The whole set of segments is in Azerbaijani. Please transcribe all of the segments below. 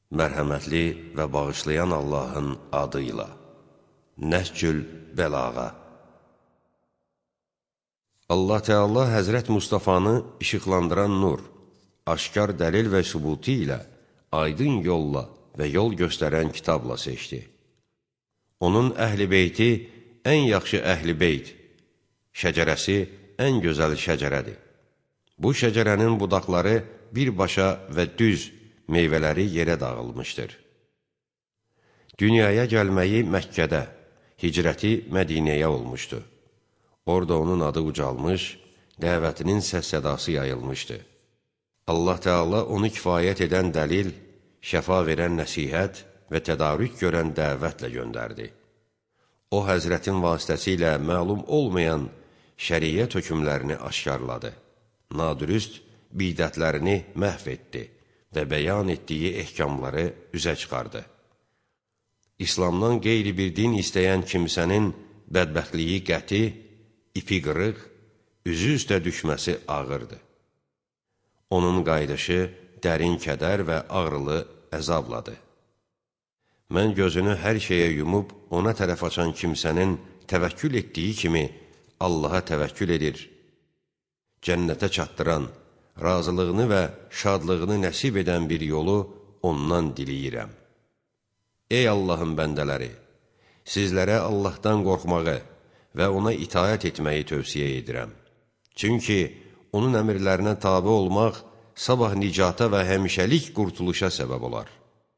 Mərhəmətli və bağışlayan Allahın adıyla. Nəhcül Bəlağa. Allah Teala Həzrət Mustafanı işıqlandıran nur, aşkar dəlil və sübutu ilə aydın yolla və yol göstərən kitabla seçdi. Onun əhl-i beyti ən yaxşı əhl-i beyt, şəcərəsi ən gözəl şəcərədir. Bu şəcərənin budaqları birbaşa və düz, meyvələri yerə dağılmışdır. Dünyaya gəlməyi Məkkədə, hicrəti Mədinəyə olmuşdu. Orada onun adı ucalmış, dəvətinin səs-sədası yayılmışdı. Allah Teala onu kifayət edən dəlil, şəfa verən nəsihət və tədarük görən dəvətlə göndərdi. O, Həzrətin vasitəsilə məlum olmayan şəriət hökmlərini aşkarladı. Nadürüst bidətlərini məhv etdi və bəyan etdiyi ehkamları üzə çıxardı. İslamdan qeyri bir din istəyən kimsənin bədbəxtliyi qəti, ipi qırıq, üzü üstə düşməsi ağırdır. Onun qayıdışı dərin kədər və ağrılı əzabladır. Mən gözünü hər şeyə yumub ona tərəf açan kimsənin təvəkkül etdiyi kimi Allaha təvəkkül edir. Cənnətə çatdıran, razılığını və şadlığını nəsib edən bir yolu ondan diləyirəm. Ey Allahın bəndələri! Sizlərə Allahdan qorxmağı və ona itaət etməyi tövsiyə edirəm. Çünki onun əmirlərinə tabe olmaq sabah nicata və həmişəlik qurtuluşa səbəb olar.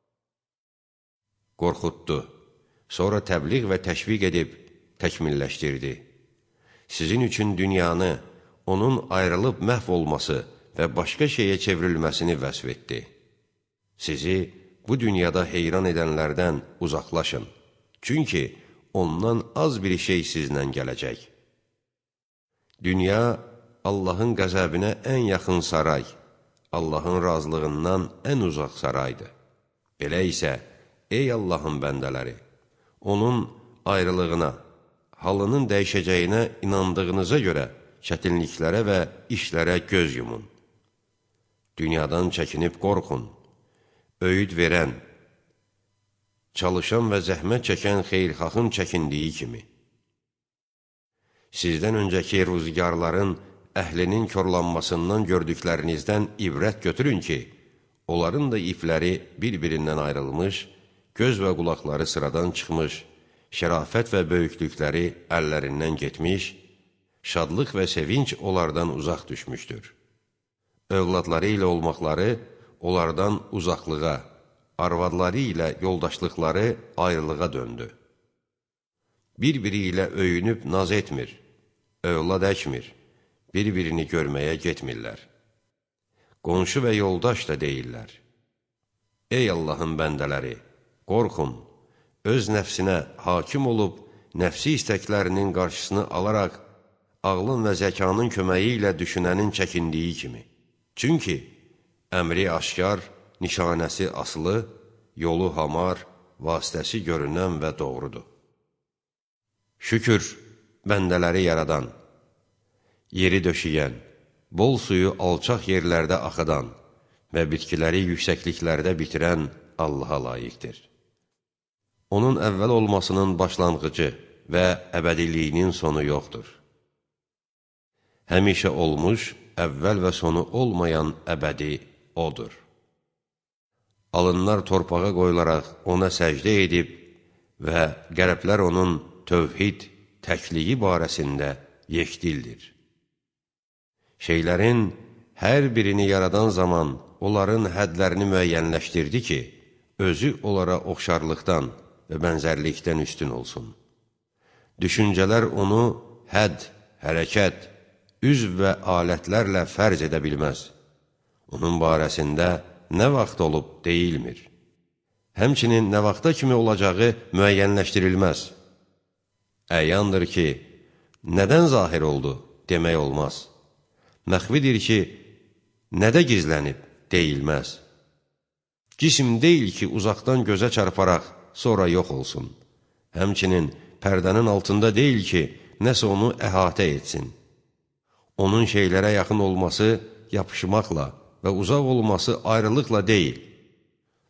Qorxutdu, sonra təbliğ və təşviq edib təkmilləşdirdi. Sizin üçün dünyanı, onun ayrılıb məhv olması və başqa şeyə çevrilməsini vəsf etdi. Sizi bu dünyada heyran edənlərdən uzaqlaşın, çünki ondan az bir şey sizlə gələcək. Dünya Allahın qəzəbinə ən yaxın saray, Allahın razılığından ən uzaq saraydır. Belə isə, ey Allahın bəndələri, onun ayrılığına, halının dəyişəcəyinə inandığınıza görə çətinliklərə və işlərə göz yumun. Dünyadan çəkinib qorxun, öyüd verən, çalışan və zəhmət çəkən xeyirxahın çəkindiyi kimi. Sizdən öncəki rüzgarların əhlinin korlanmasından gördüklərinizdən ibrət götürün ki, onların da ipləri bir-birindən ayrılmış, göz və qulaqları sıradan çıxmış, şərafət və böyüklükləri əllərindən getmiş, şadlıq və sevinç onlardan uzaq düşmüşdür. Övladları ilə olmaqları onlardan uzaqlığa, arvadları ilə yoldaşlıqları ayrılığa döndü. Bir-biri ilə öyünüb naz etmir, övlad əkmir, bir-birini görməyə getmirlər. Qonşu və yoldaş da deyirlər. Ey Allahın bəndələri, qorxun, öz nəfsinə hakim olub, nəfsi istəklərinin qarşısını alaraq, ağlın və zəkanın köməyi ilə düşünənin çəkindiyi kimi. Çünki əmri aşkar, nişanəsi asılı, yolu hamar, vasitəsi görünən və doğrudur. Şükür, bəndələri yaradan, yeri döşəyən, bol suyu alçaq yerlərdə axıdan və bitkiləri yüksəkliklərdə bitirən Allaha layiqdir. Onun əvvəl olmasının başlanğıcı və əbədiliyinin sonu yoxdur. Həmişə olmuş, əvvəl və sonu olmayan əbədi odur. Alınlar torpağa qoyularaq ona səcdə edib və qərəblər onun tövhid, təkliyi barəsində yekdildir. Şeylərin hər birini yaradan zaman onların hədlərini müəyyənləşdirdi ki, özü onlara oxşarlıqdan və bənzərlikdən üstün olsun. Düşüncələr onu hədd, hərəkət, üzv və alətlərlə fərz edə bilməz. Onun barəsində nə vaxt olub deyilmir. Həmçinin nə vaxta kimi olacağı müəyyənləşdirilməz. Əyandır ki, nədən zahir oldu demək olmaz. Məxvidir ki, nədə gizlənib deyilməz. Cisim deyil ki, uzaqdan gözə çarparaq sonra yox olsun. Həmçinin pərdənin altında deyil ki, nəsə onu əhatə etsin. Onun şeylərə yaxın olması yapışmaqla və uzaq olması ayrılıqla deyil.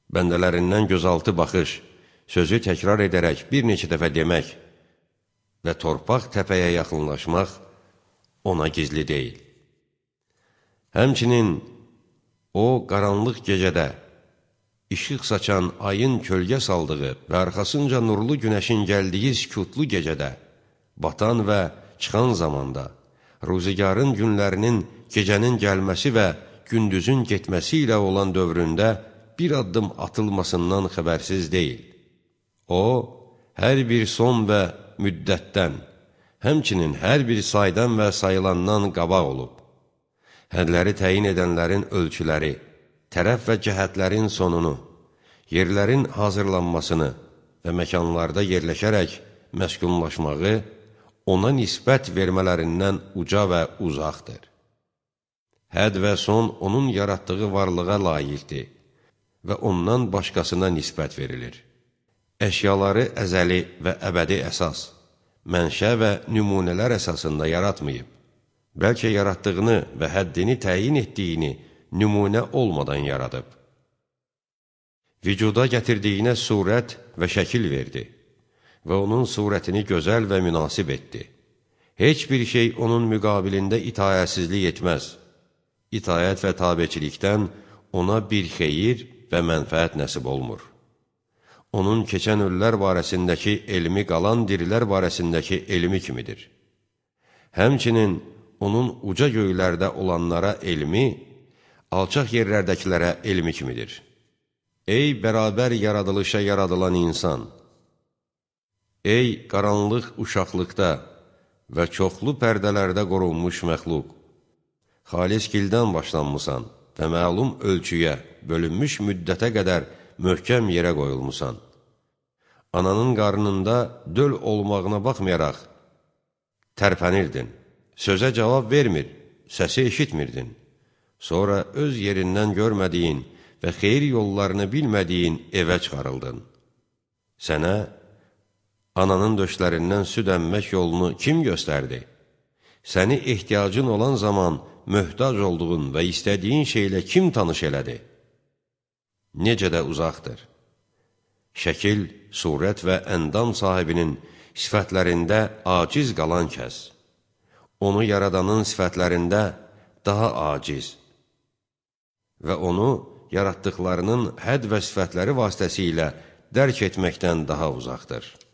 Bəndələrindən gözaltı baxış, sözü təkrar edərək bir neçə dəfə demək və torpaq təpəyə yaxınlaşmaq ona gizli deyil. Həmçinin o, qaranlıq gecədə, işıq saçan ayın kölgə saldığı və arxasınca nurlu günəşin gəldiyi sükutlu gecədə, batan və çıxan zamanda, ruzigarın günlərinin gecənin gəlməsi və gündüzün getməsi ilə olan dövründə bir addım atılmasından xəbərsiz deyil. O, hər bir son və müddətdən, həmçinin hər bir saydan və sayılandan qabaq olub. Hədləri təyin edənlərin ölçüləri, tərəf və cəhətlərin sonunu, yerlərin hazırlanmasını və məkanlarda yerləşərək məskunlaşmağı ona nisbət vermələrindən uca və uzaqdır. Həd və son onun yaratdığı varlığa layiqdir və ondan başqasına nisbət verilir. Əşyaları əzəli və əbədi əsas, mənşə və nümunələr əsasında yaratmayıb, bəlkə yaratdığını və həddini təyin etdiyini nümunə olmadan yaradıb. Vücuda gətirdiyinə surət və şəkil verdi və onun surətini gözəl və münasib etdi. Heç bir şey onun müqabilində itayətsizlik etməz. İtayət və tabeçilikdən ona bir xeyir və mənfəət nəsib olmur. Onun keçən ölülər barəsindəki elmi qalan dirilər barəsindəki elmi kimidir. Həmçinin onun uca göylərdə olanlara elmi, alçaq yerlərdəkilərə elmi kimidir. Ey bərabər yaradılışa yaradılan insan! Ey qaranlıq uşaqlıqda və çoxlu pərdələrdə qorunmuş məxluq! Xalis gildən başlanmısan və məlum ölçüyə, bölünmüş müddətə qədər möhkəm yerə qoyulmusan. Ananın qarnında döl olmağına baxmayaraq, tərpənirdin. Sözə cavab vermir, səsi eşitmirdin. Sonra öz yerindən görmədiyin və xeyir yollarını bilmədiyin evə çıxarıldın. Sənə ananın döşlərindən süd əmmək yolunu kim göstərdi? Səni ehtiyacın olan zaman möhtac olduğun və istədiyin şeylə kim tanış elədi? Necə də uzaqdır. Şəkil, surət və əndam sahibinin sifətlərində aciz qalan kəs. Onu yaradanın sifətlərində daha aciz və onu yaratdıqlarının hədd və sifətləri vasitəsilə dərk etməkdən daha uzaqdır.